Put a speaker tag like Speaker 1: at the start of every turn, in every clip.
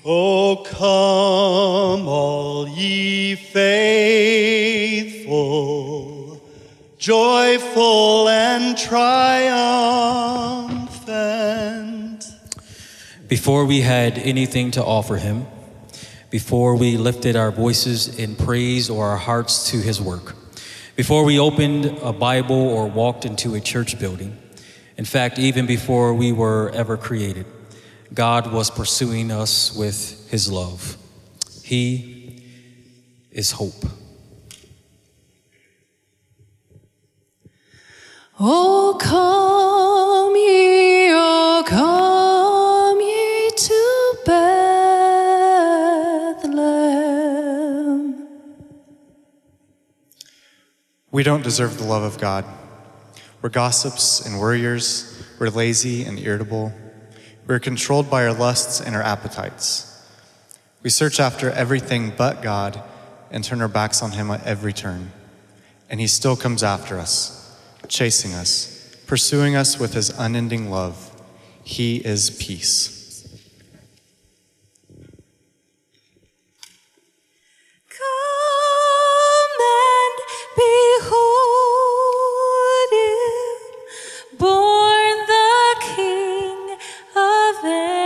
Speaker 1: O come, all ye faithful, joyful and triumphant.
Speaker 2: Before we had anything to offer him, before we lifted our voices in praise or our hearts to his work, before we opened a Bible or walked into a church building, in fact, even before we were ever created, God was pursuing us with his love. He is hope.
Speaker 3: Oh, come ye to Bethlehem.
Speaker 4: We don't deserve the love of God. We're gossips and worriers. We're lazy and irritable. We're controlled by our lusts and our appetites. We search after everything but God and turn our backs on him at every turn. And he still comes after us, chasing us, pursuing us with his unending love. He is peace.
Speaker 3: Come and behold him, born the King of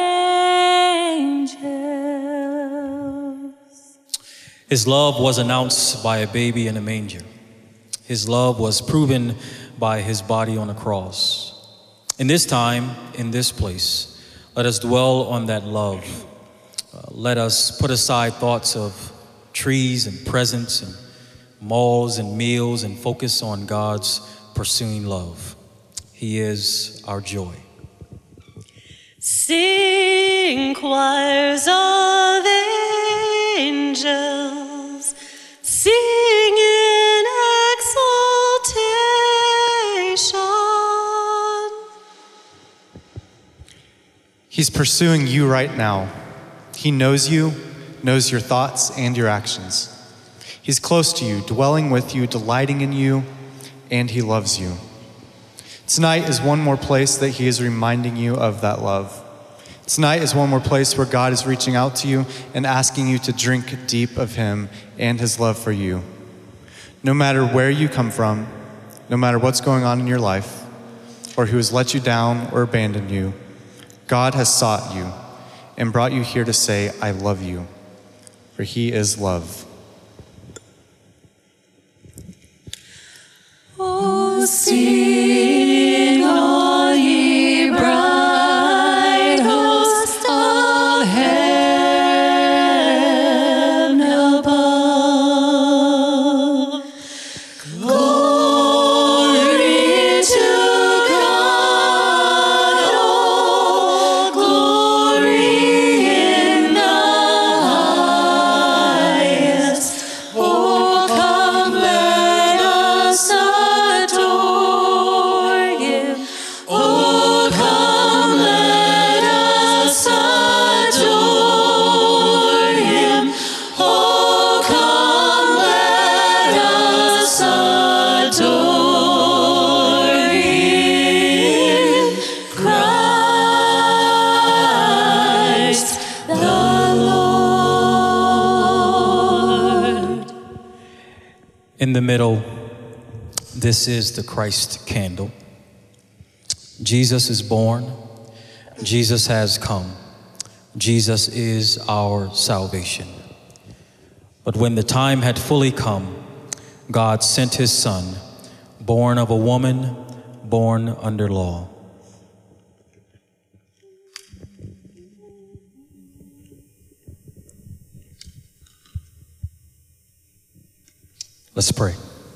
Speaker 3: angels.
Speaker 2: His love was announced by a baby in a manger. His love was proven by his body on the cross. In this time, in this place, let us dwell on that love. Let us put aside thoughts of trees and presents and malls and meals and focus on God's pursuing love. He is our joy.
Speaker 3: Sing, choirs of angels, sing in exaltation.
Speaker 4: He's pursuing you right now. He knows you, knows your thoughts and your actions. He's close to you, dwelling with you, delighting in you, and he loves you. Tonight is one more place that he is reminding you of that love. Tonight is one more place where God is reaching out to you and asking you to drink deep of him and his love for you. No matter where you come from, no matter what's going on in your life, or who has let you down or abandoned you, God has sought you and brought you here to say, I love you, for he is love.
Speaker 3: Oh, sing all ye bright hosts of heaven above. Glory to God, oh, glory in the highest. Oh, come, let us adore him. Oh, come, let us adore him. Oh, come, let us adore him. Christ the Lord.
Speaker 2: In the middle, this is the Christ candle. Jesus is born. Jesus has come. Jesus is our salvation. But when the time had fully come, God sent his Son, born of a woman, born under law. Let's pray.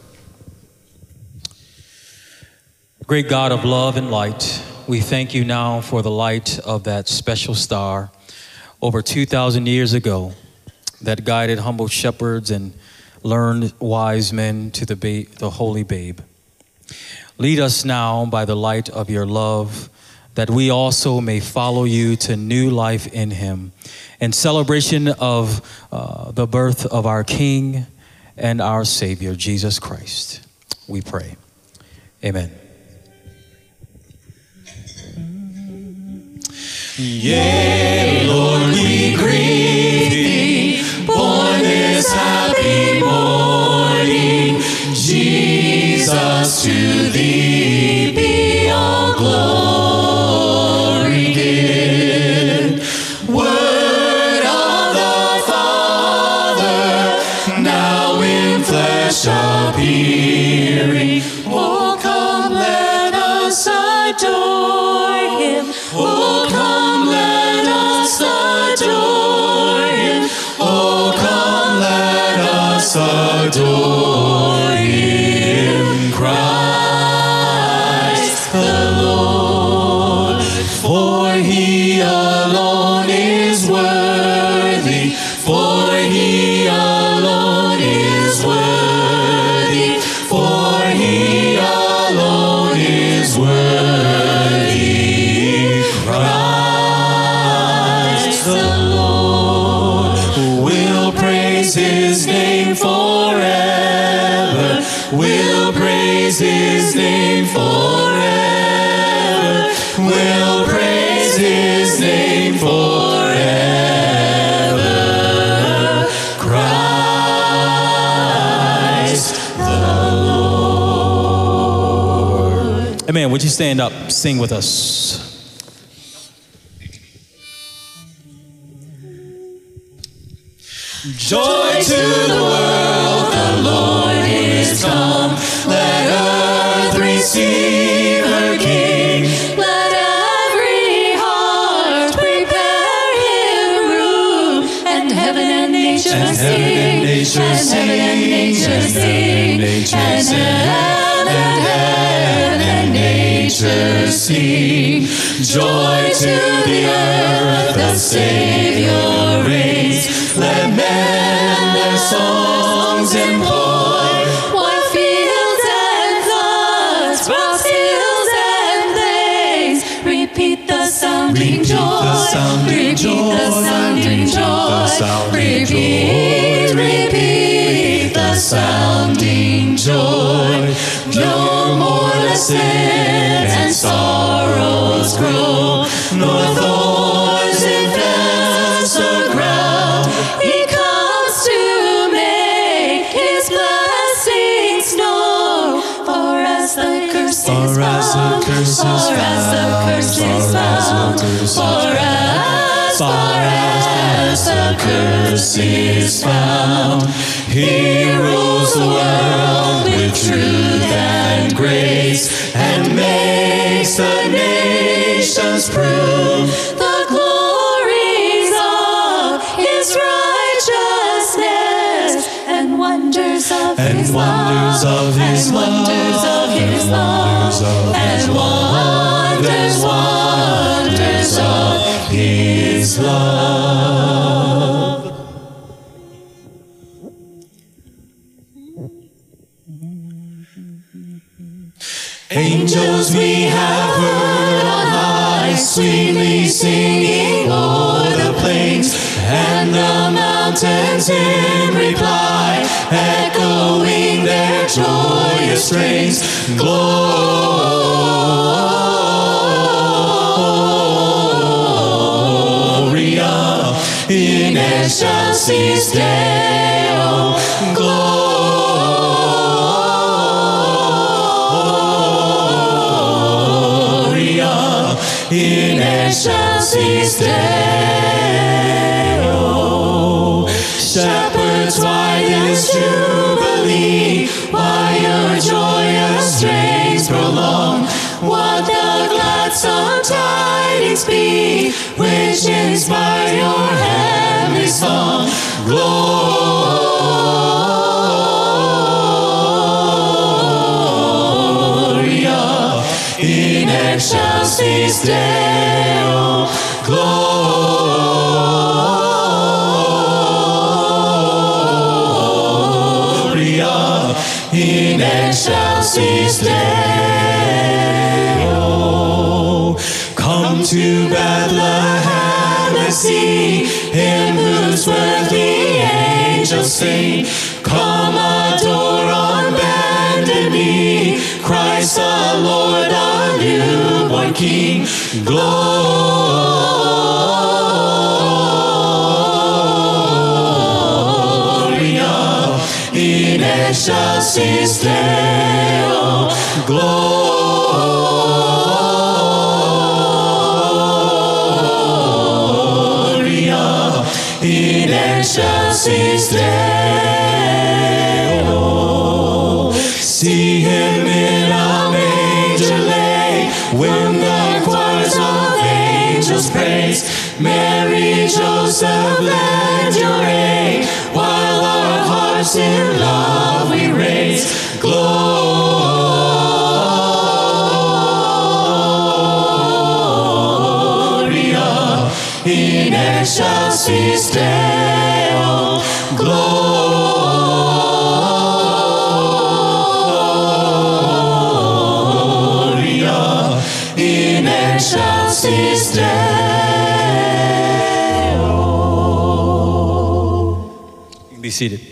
Speaker 2: Great God of love and light, we thank you now for the light of that special star over 2,000 years ago that guided humble shepherds and learned wise men to the holy babe. Lead us now by the light of your love, that we also may follow you to new life in him, in celebration of the birth of our King and our Savior, Jesus Christ. We pray. Amen.
Speaker 1: Yea, Lord, we greet
Speaker 3: worthy, for he alone is worthy, for he alone is worthy. Christ the Lord, will praise his name forever, will praise his name forever, will praise his name forever. Christ the Lord.
Speaker 2: Amen. Would you stand up, sing with us?
Speaker 3: Joy to the world, the Lord is come. Let earth receive her King. Let every heart prepare him room. And heaven and nature sing. And heaven and nature sing. And heaven and nature sing. Joy to the earth, the Savior reigns. Let men their songs employ. White fields and floods, rocks, hills and plains. Repeat the sounding joy. Repeat the sounding joy. Repeat the sounding joy. No more the sin and sorrows grow, nor thorns infest the ground. He comes to make his blessings known. For as the curse is found, for as the curse is found, for as far as the curse is found, he rules the world with truth and grace, and makes the nations prove the glories of his righteousness, and wonders of his love, and wonders of his love, and wonders of his love. Angels we have heard on high, sweetly singing o'er the plains, and the mountains in reply, echoing their joyous strains. Gloria in excelsis Deo. In excelsis Deo. Shepherds, why this jubilee? Why your joyous strains prolong? What the gladsome tidings be, which inspire your heavenly song? Gloria in excelsis Deo. Gloria in excelsis Deo. Come to Bethlehem and see him whose worth the angels sing. Come adore on bended knee Christ the Lord, our newborn King. Gloria in excelsis Deo. Gloria in excelsis Deo. See him in a manger lay, when the choirs of angels praise. Mary, Joseph, lend your aid, while our hearts in love we raise. Gloria in excelsis excelsis Deo, Gloria in excelsis Deo.
Speaker 2: You can be seated.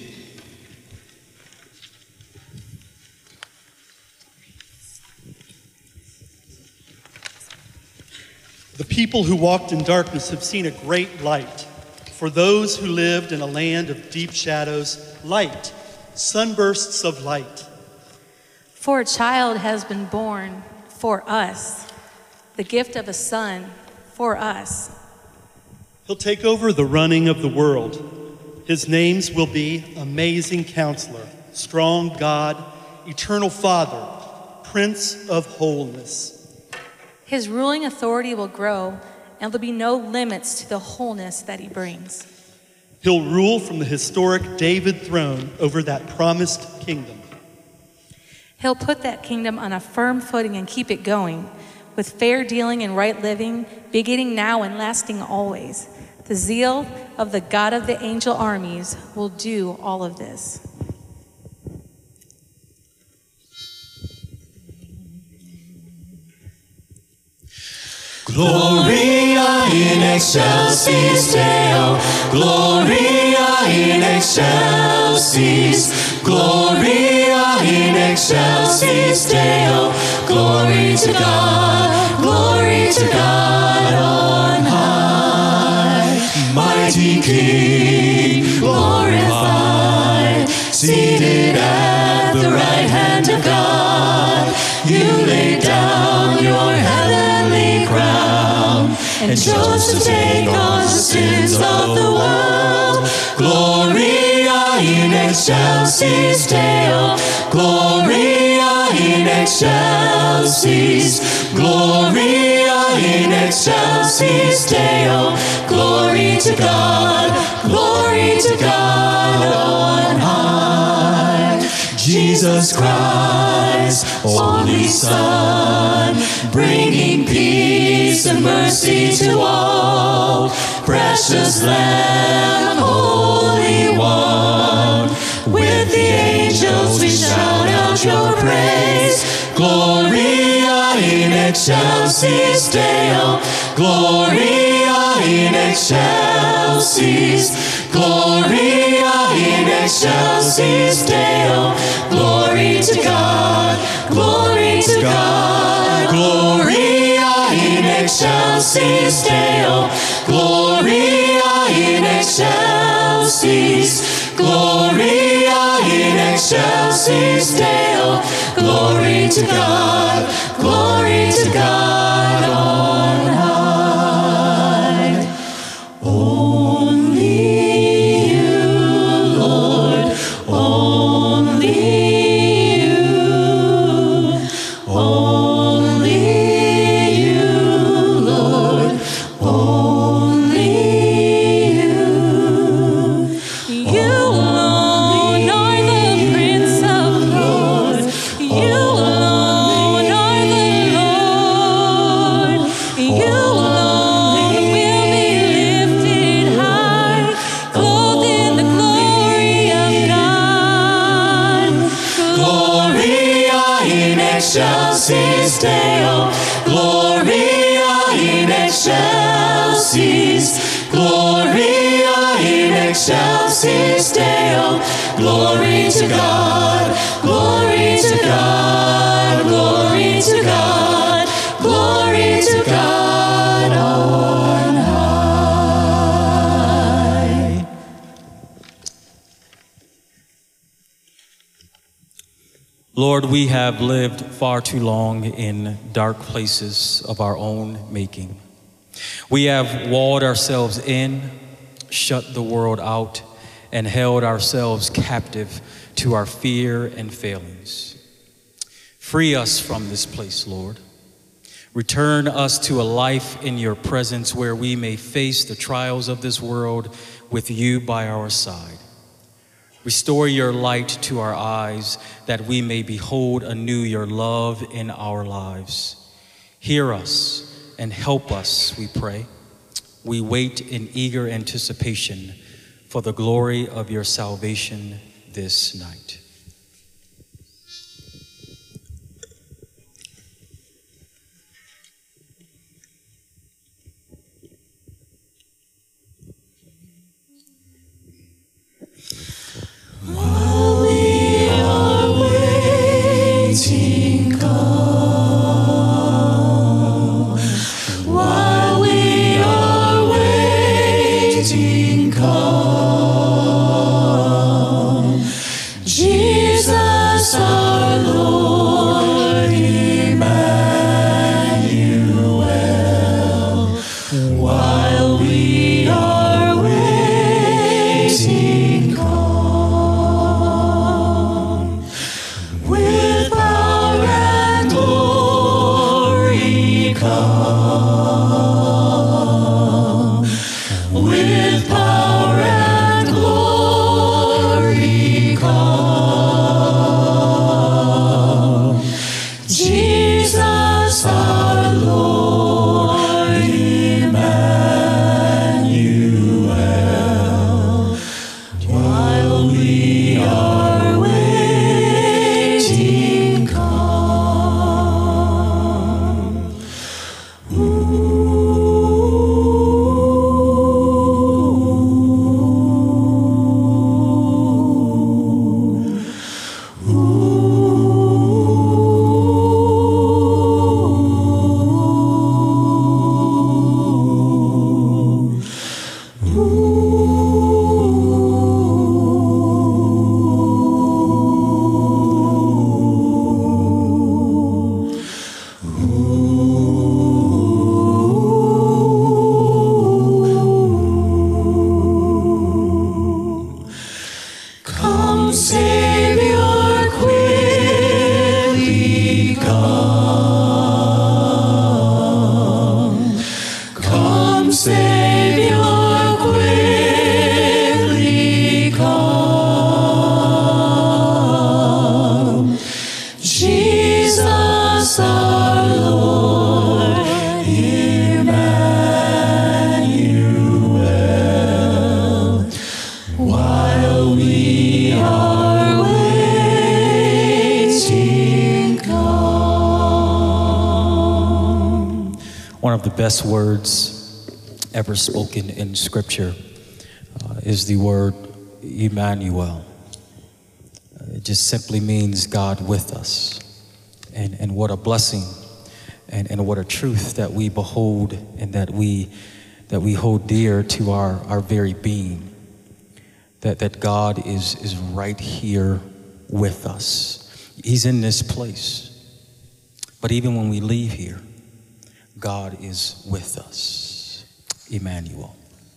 Speaker 1: The people who walked in darkness have seen a great light. For those who lived in a land of deep shadows, light, sunbursts of light.
Speaker 5: For a child has been born for us, the gift of a son for us.
Speaker 1: He'll take over the running of the world. His names will be Amazing Counselor, Strong God, Eternal Father, Prince of Wholeness.
Speaker 5: His ruling authority will grow, and there'll be no limits to the wholeness that he brings.
Speaker 1: He'll rule from the historic David throne over that promised kingdom.
Speaker 5: He'll put that kingdom on a firm footing and keep it going, with fair dealing and right living, beginning now and lasting always. The zeal of the God of the angel armies will do all of this.
Speaker 3: Gloria in excelsis Deo, Gloria in excelsis, Gloria in excelsis Deo, glory to God on high. Mighty King, glorified, seated at the right hand of God, you laid down your heavenly crown and chose to take on the sins of the world. Gloria in excelsis Deo, Gloria in excelsis, Gloria in excelsis Deo, glory to God on high. Jesus Christ, only Son, bringing peace and mercy to all. Precious Lamb, Holy One, with the angels we shout out your praise. Gloria in excelsis Deo, Gloria in excelsis, Gloria in excelsis Deo, glory to God, glory to God. Gloria in excelsis Deo, Gloria in excelsis, Gloria in excelsis Deo, glory to God on high. Only you, Lord, only you, only you, Lord, only you.
Speaker 5: You alone are the Prince of Peace. You alone are the Lord. You alone will be lifted high, clothed in the glory of God.
Speaker 3: Gloria in excelsis Deo, Gloria in excelsis, Gloria in excelsis Deo, glory to God, glory to God, glory to God, glory to God on high.
Speaker 2: Lord, we have lived far too long in dark places of our own making. We have walled ourselves in, shut the world out, and held ourselves captive to our fear and failings. Free us from this place, Lord. Return us to a life in your presence where we may face the trials of this world with you by our side. Restore your light to our eyes that we may behold anew your love in our lives. Hear us and help us, we pray. we wait in eager anticipation for the glory of your salvation this night.
Speaker 3: While we are waiting, come. While we are waiting, come. Jesus our Lord, Emmanuel. While we are waiting, come. With power and glory, come. With power and glory, come. Jesus our Lord, Emmanuel. While we are waiting, come. Come, Savior, quickly come. Come, Savior, quickly come. Jesus our Lord, Emmanuel. While we are waiting, come.
Speaker 2: One of the best words ever spoken in Scripture is the word Emmanuel. It just simply means God with us. And what a blessing and what a truth that we behold and that we hold dear to our very being. That God is right here with us. He's in this place. But even when we leave here, God is with us. Emmanuel.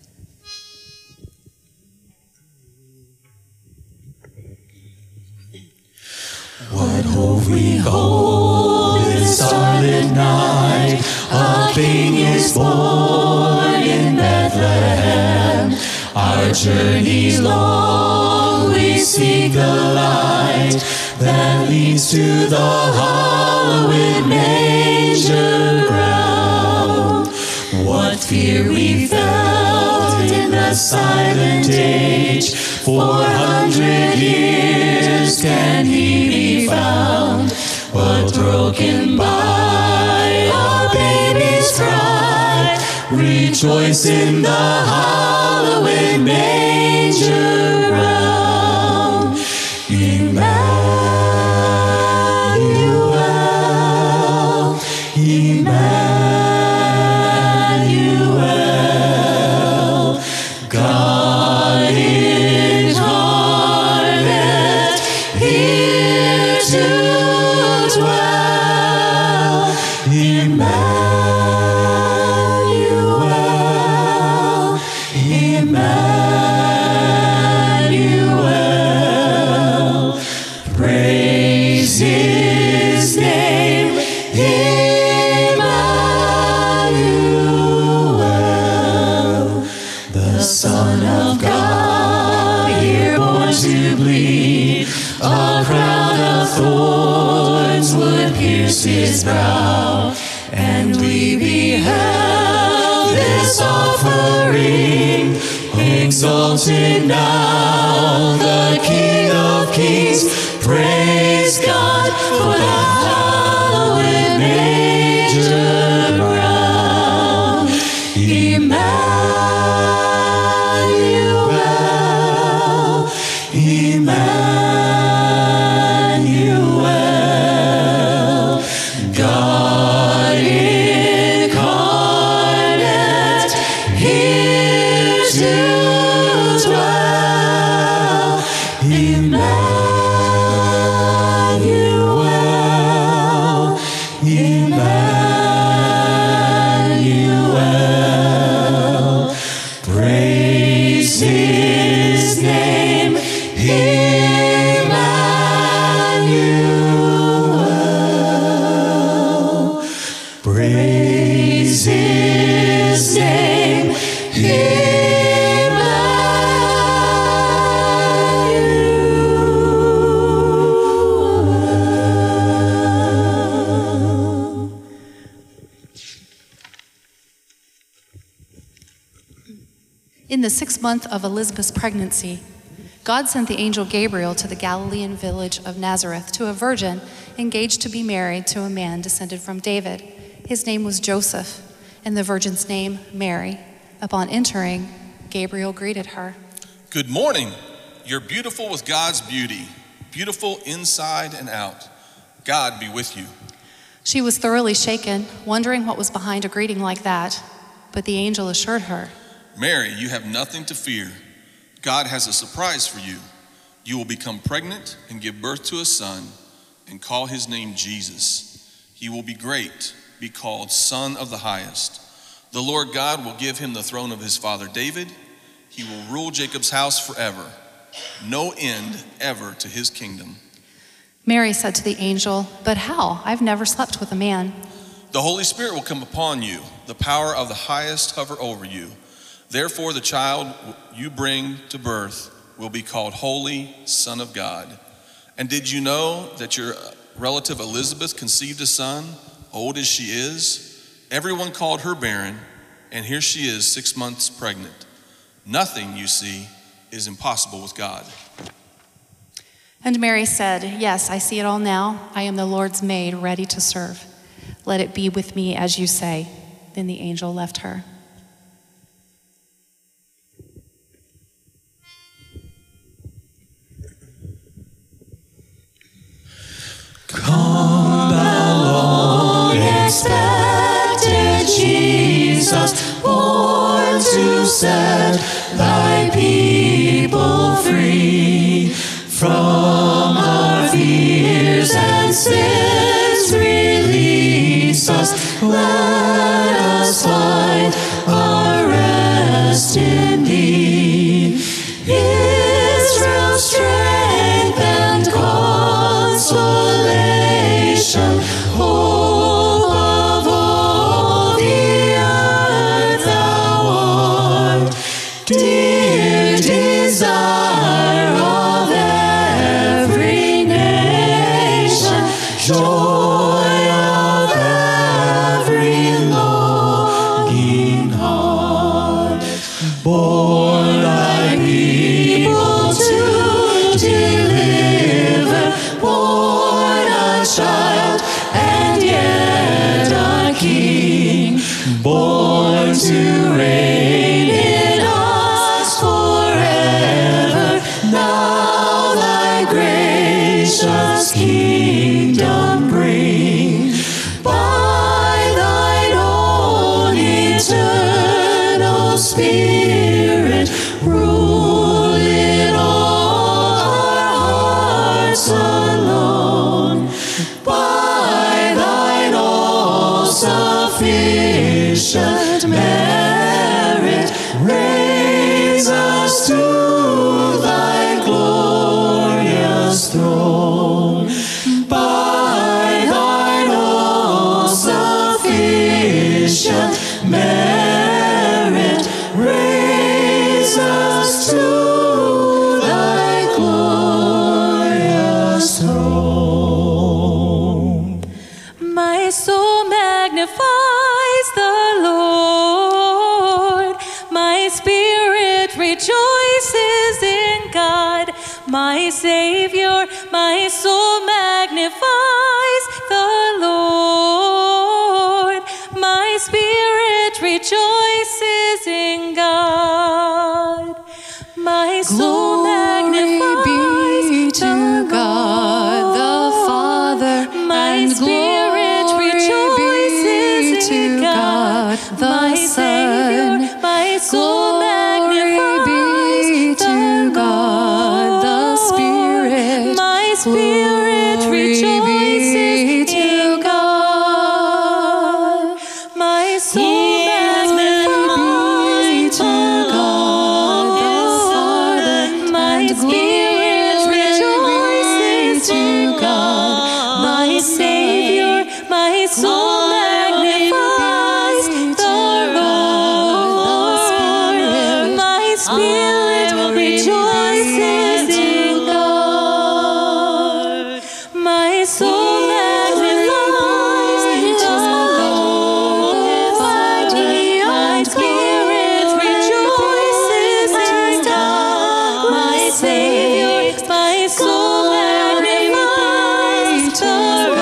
Speaker 3: What hope we hold this starlit night? A King is born in Bethlehem. Our journey's long, we seek the light that leads to the hallowed manger ground. What fear we felt in the silent age, 400 years can he be found, but broken by our baby's cry, rejoice in the hallowed manger ground. Emmanuel, Emmanuel, God incarnate, here to dwell. Emmanuel, Emmanuel, praise his name, Emmanuel, the Son of God, here born to bleed. A crown of thorns would pierce his brow, and we beheld this this offering, exalted now the King of Kings. Praise God for the hallowed manger ground. Emmanuel, Emmanuel, God incarnate, here to dwell. Emmanuel, Emmanuel, praise his name, Emmanuel, praise his name, Emmanuel.
Speaker 6: In the 6th month of Elizabeth's pregnancy, God sent the angel Gabriel to the Galilean village of Nazareth to a virgin engaged to be married to a man descended from David. His name was Joseph, and the virgin's name Mary. Upon entering, Gabriel greeted her.
Speaker 7: Good morning. You're beautiful with God's beauty, beautiful inside and out. God be with you.
Speaker 6: She was thoroughly shaken, wondering what was behind a greeting like that, but the angel assured her,
Speaker 7: Mary, you have nothing to fear. God has a surprise for you. You will become pregnant and give birth to a son and call his name Jesus. He will be great, be called Son of the Highest. The Lord God will give him the throne of his father David. He will rule Jacob's house forever. No end ever to his kingdom.
Speaker 6: Mary said to the angel, But how? I've never slept with a man.
Speaker 7: The Holy Spirit will come upon you. The power of the highest hover over you. Therefore, the child you bring to birth will be called Holy Son of God. And did you know that your relative Elizabeth conceived a son, old as she is? Everyone called her barren, and here she is 6 months pregnant. Nothing, you see, is impossible with God.
Speaker 6: And Mary said, Yes, I see it all now. I am the Lord's maid, ready to serve. Let it be with me as you say. Then the angel left her.
Speaker 3: Come, thou long expected Jesus, born to set thy people free from our fears and sins. Release us, let us find our rest in thee. Israel's strength and consolation, hope of all the earth, thou art, dear desire of every nation, joy of every longing heart. Born thy people to deliver, born a child and yet a king, born to reign in us forever
Speaker 5: my Savior, my soul magnifies the Lord. My spirit rejoices in God. My soul magnifies
Speaker 6: be to God the Father,
Speaker 5: my
Speaker 6: and
Speaker 5: spirit rejoices
Speaker 6: to
Speaker 5: in
Speaker 6: God
Speaker 5: God.
Speaker 6: the
Speaker 5: My
Speaker 6: Son.
Speaker 5: Savior, my soul magnifies
Speaker 6: to
Speaker 5: the
Speaker 6: God the Spirit.
Speaker 5: My spirit
Speaker 6: Glory
Speaker 5: rejoices
Speaker 6: be to
Speaker 5: in God. My soul magnifies
Speaker 6: to God the Father,
Speaker 5: my
Speaker 6: and
Speaker 5: spirit rejoices
Speaker 6: to
Speaker 5: in
Speaker 6: God
Speaker 5: my
Speaker 6: the
Speaker 5: Savior, my soul magnifies the Lord. My spirit rejoices in God. My soul magnifies the Lord. My spirit rejoices in God. My Savior, my soul magnifies the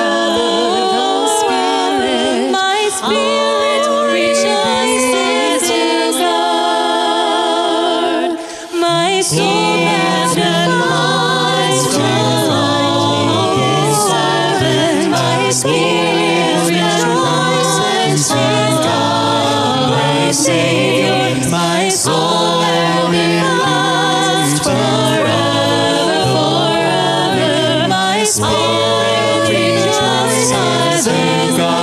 Speaker 5: Lord. My spirit rejoices in God. My soul magnifies the Lord. My spirit rejoices in God. My Savior, my soul magnifies forever, forever. My spirit rejoices in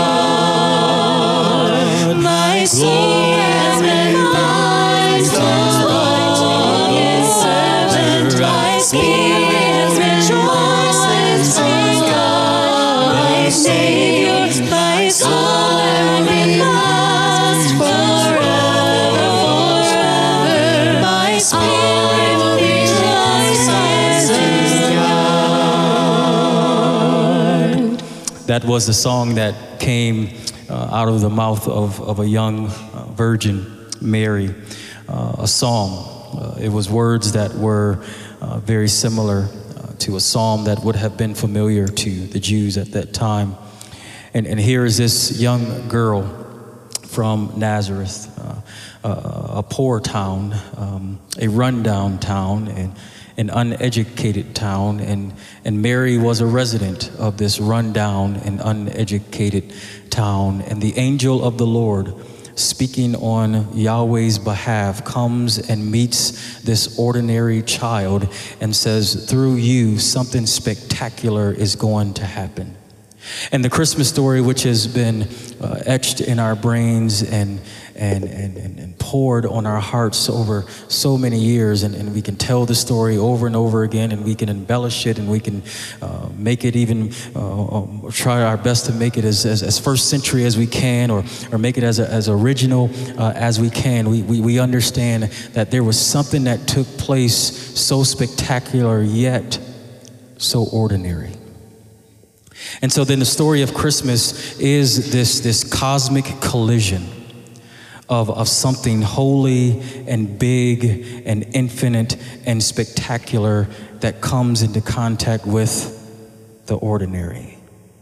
Speaker 5: God. My soul magnifies the Lord. My spirit rejoices in God. My Savior, my soul magnifies forever, forever. My spirit rejoices in God.
Speaker 2: That was the song that came out of the mouth of a young virgin, Mary, a psalm. It was words that were very similar to a psalm that would have been familiar to the Jews at that time. And here is this young girl from Nazareth, a poor town, a rundown town, and an uneducated town, and Mary was a resident of this rundown and uneducated town. And the angel of the Lord, speaking on Yahweh's behalf, comes and meets this ordinary child and says, through you, something spectacular is going to happen. And the Christmas story, which has been etched in our brains and poured on our hearts over so many years, and we can tell the story over and over again, and we can embellish it, and we can make it even try our best to make it as first century as we can, or make it as original as we can. We understand that there was something that took place so spectacular yet so ordinary. And so then the story of Christmas is this cosmic collision of something holy and big and infinite and spectacular that comes into contact with the ordinary.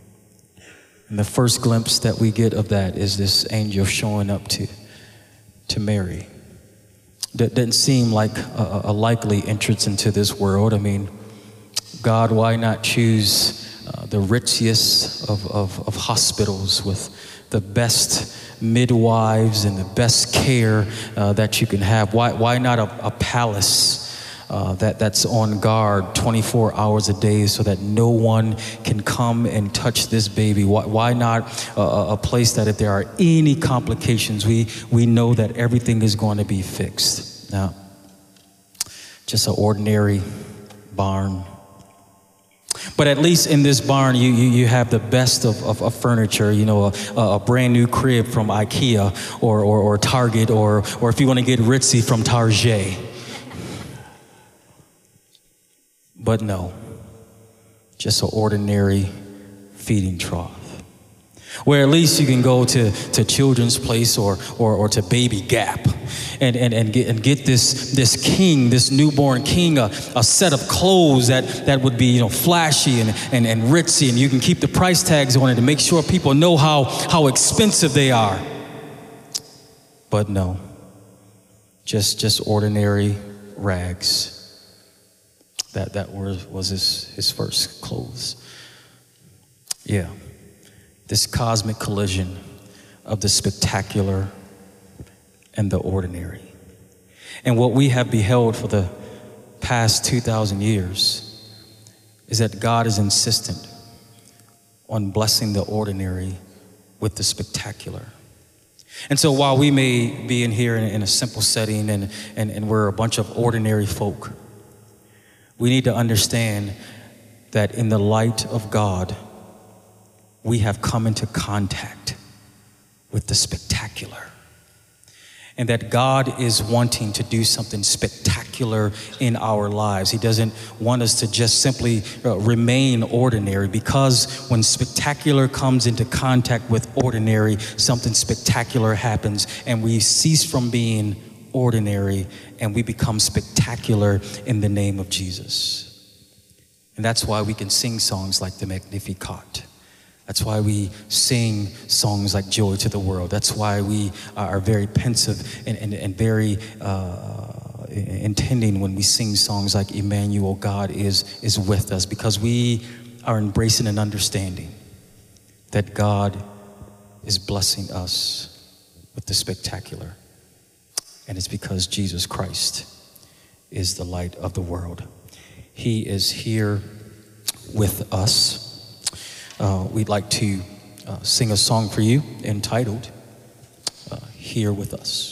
Speaker 2: And the first glimpse that we get of that is this angel showing up to Mary. That didn't seem like a likely entrance into this world. I mean, God, why not choose the richest of hospitals with the best midwives and the best care that you can have? Why not a palace that's on guard 24 hours a day so that no one can come and touch this baby? Why not a place that if there are any complications, we know that everything is going to be fixed? Now, just an ordinary barn. But at least in this barn, you have the best of furniture, you know, a brand new crib from IKEA or Target, or if you want to get ritzy, from Target. But no, just an ordinary feeding trough. where at least you can go to Children's Place or to Baby Gap and get this king, this newborn king, a set of clothes that would be, flashy and ritzy, and you can keep the price tags on it to make sure people know how expensive they are. But no, just ordinary rags. That was his first clothes. Yeah. This cosmic collision of the spectacular and the ordinary. And what we have beheld for the past 2,000 years is that God is insistent on blessing the ordinary with the spectacular. And so while we may be in here in a simple setting and we're a bunch of ordinary folk, we need to understand that in the light of God, we have come into contact with the spectacular. And that God is wanting to do something spectacular in our lives. He doesn't want us to just simply remain ordinary, because when spectacular comes into contact with ordinary, something spectacular happens and we cease from being ordinary and we become spectacular in the name of Jesus. And that's why we can sing songs like the Magnificat. That's why we sing songs like Joy to the World. That's why we are very pensive and very intending when we sing songs like Emmanuel, God is with us, because we are embracing an understanding that God is blessing us with the spectacular. And it's because Jesus Christ is the light of the world. He is here with us. We'd like to sing a song for you entitled Here With Us.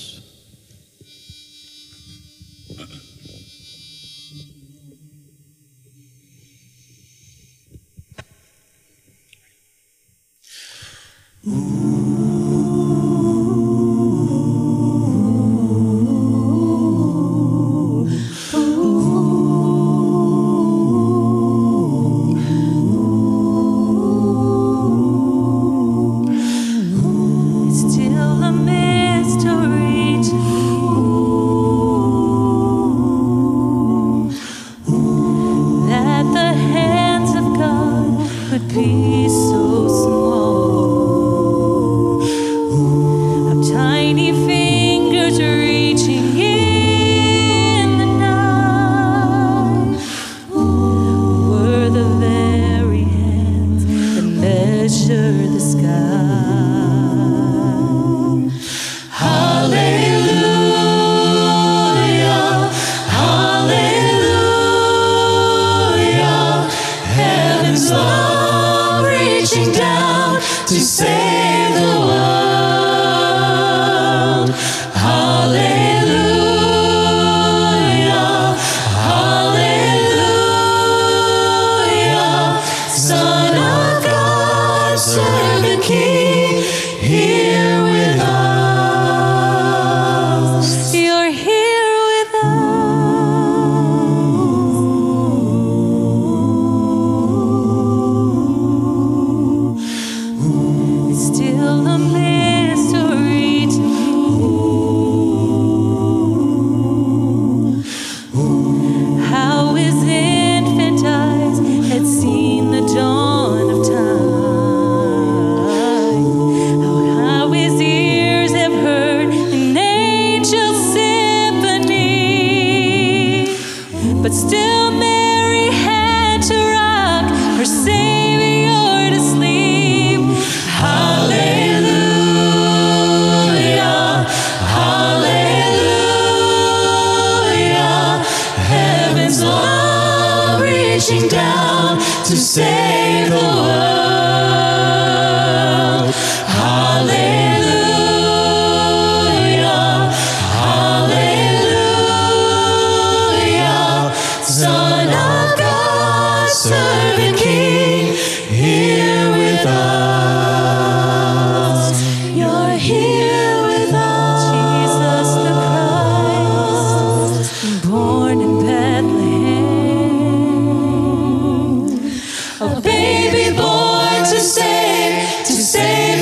Speaker 3: A baby born to save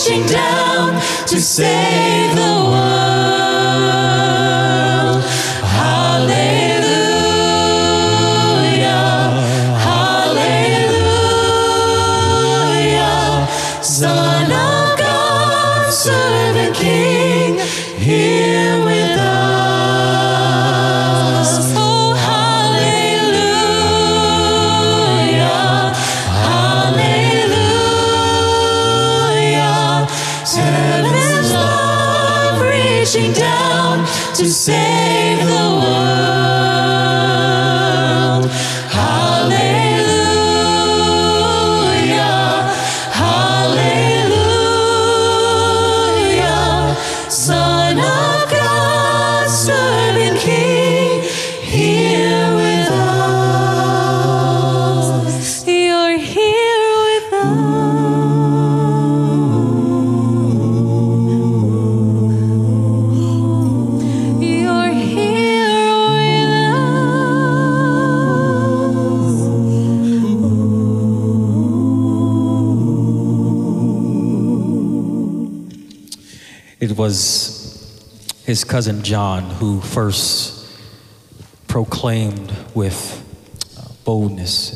Speaker 3: reaching down to save the world. Hallelujah, hallelujah. Son of God, servant King, here with us. Oh, hallelujah, hallelujah. Heaven's love reaching down to save the world. Hallelujah, hallelujah. Son of God, servant King, here with us. You're here with us. You're here with
Speaker 2: It was his cousin John who first proclaimed with boldness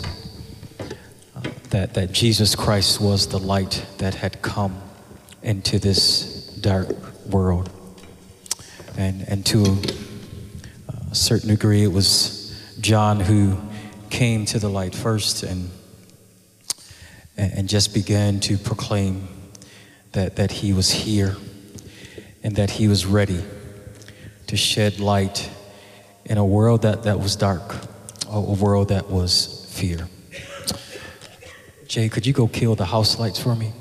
Speaker 2: that Jesus Christ was the light that had come into this dark world. And to a certain degree, it was John who came to the light first and just began to proclaim that he was here and that he was ready to shed light in a world that was dark, a world that was fear. Jay, could you go kill the house lights for me?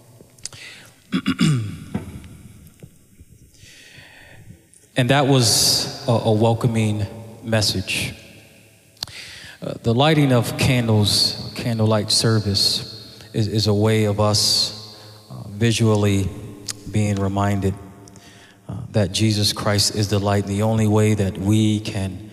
Speaker 2: And that was a welcoming message. The lighting of candles, candlelight service, is a way of us visually being reminded that Jesus Christ is the light. The only way that we can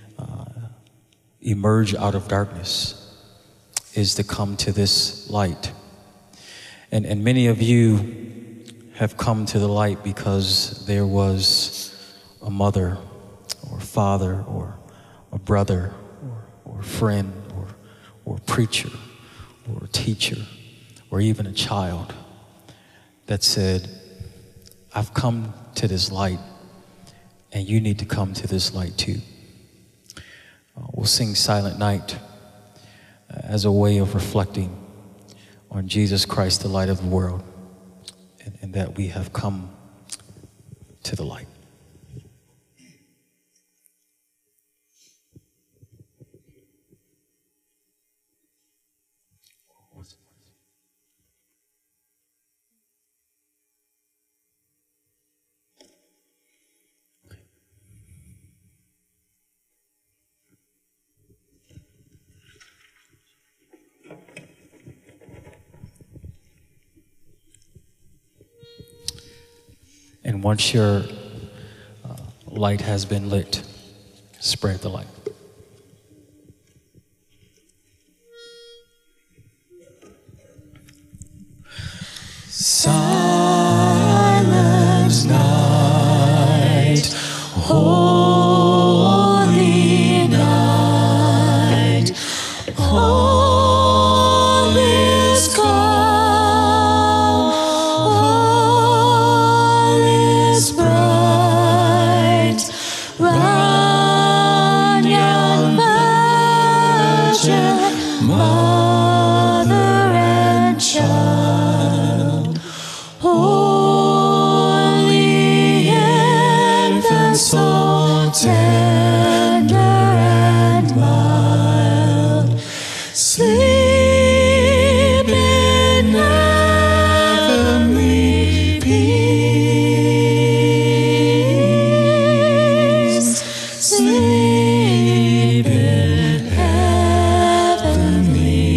Speaker 2: emerge out of darkness is to come to this light. And many of you have come to the light because there was a mother or father or a brother or friend or preacher or teacher or even a child that said, I've come to this light and you need to come to this light too. We'll sing Silent Night as a way of reflecting on Jesus Christ, the light of the world, and that we have come to the light. And once your light has been lit, spread the light.
Speaker 3: Silent night, holy night, all is calm, all is bright. Run, young virgin, mother and child. Holy infant, so tender and mild, sleep in heavenly peace. Sleep in heavenly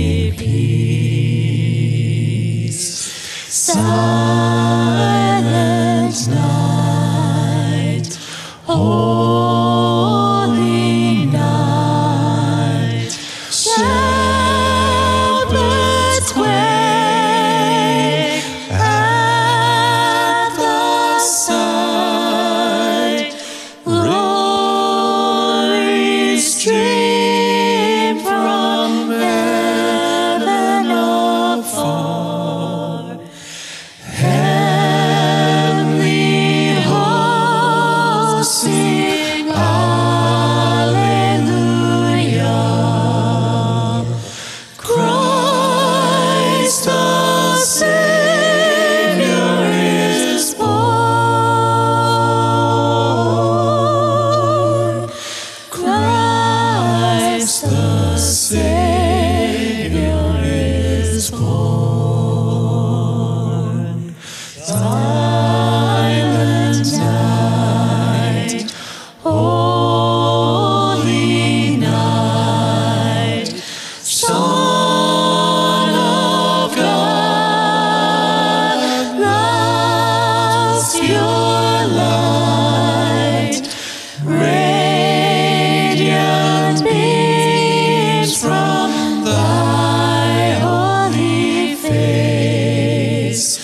Speaker 3: beams from thy holy face.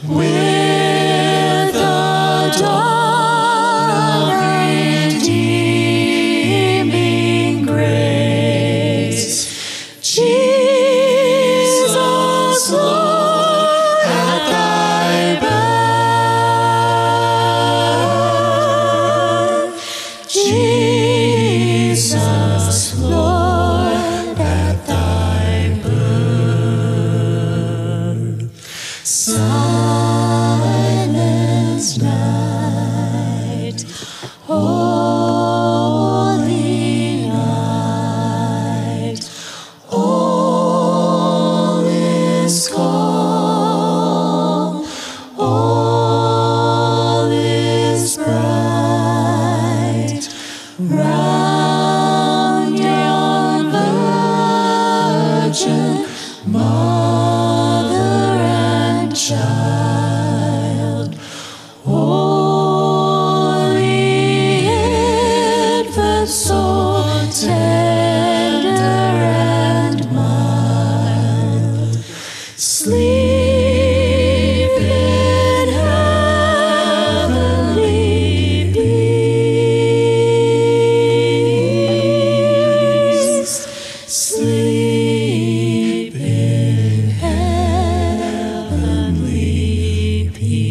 Speaker 3: With the dawn of redeeming grace, Jesus, Lord, at thy birth. Jesus, Lord, at thy birth. Silence night, holy night, all is calm, all is bright, round yon virgin, mother and child. Holy infant, so tender and mild, sleep in heavenly peace. Sleep in heavenly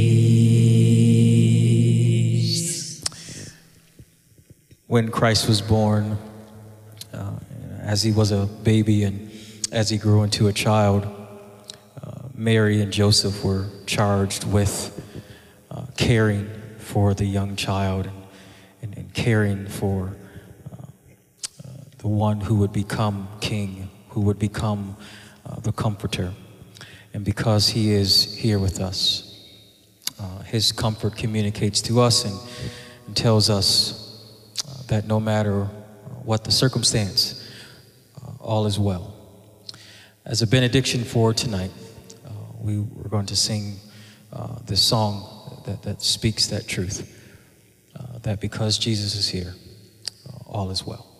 Speaker 3: peace.
Speaker 2: When Christ was born, as he was a baby and as he grew into a child, Mary and Joseph were charged with caring for the young child and caring for the one who would become king, who would become the comforter. And because he is here with us, his comfort communicates to us and tells us that no matter what the circumstance, all is well. As a benediction for tonight, we're going to sing this song that speaks that truth, that because Jesus is here, all is well.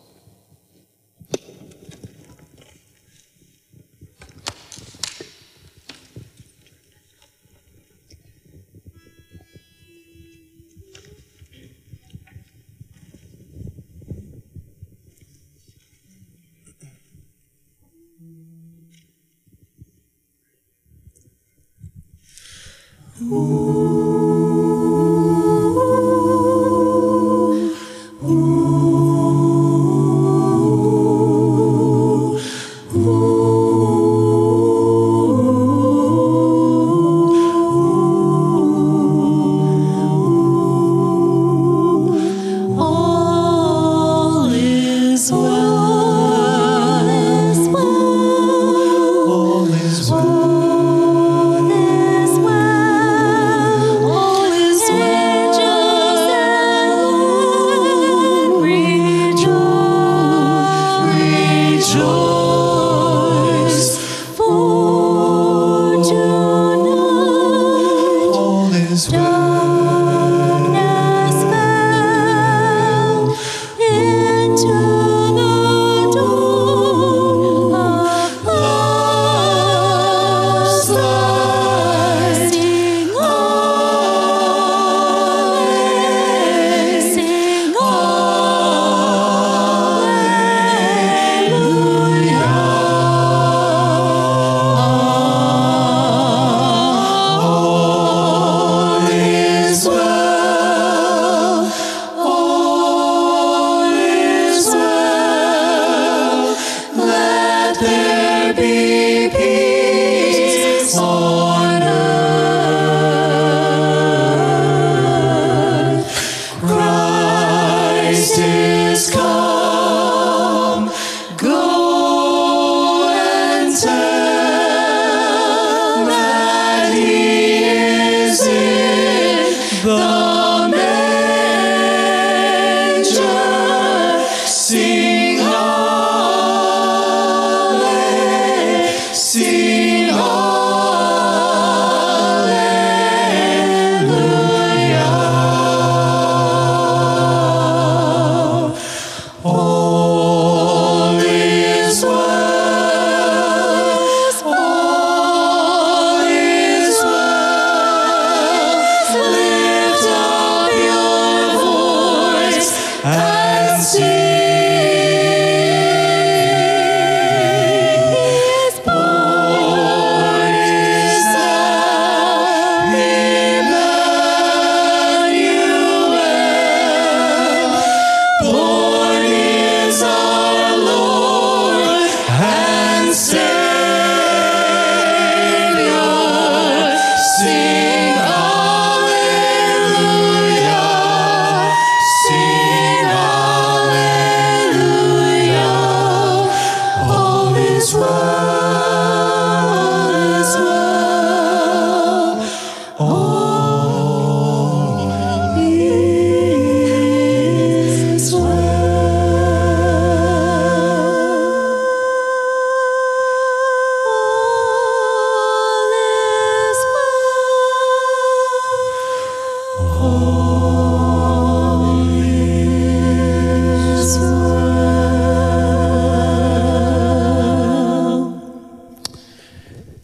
Speaker 3: All is well. All is well. All is well. Rejoice, for tonight all is darkness fell into the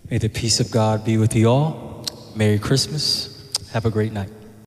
Speaker 2: May the peace of God be with you all. Merry Christmas. Have a great night.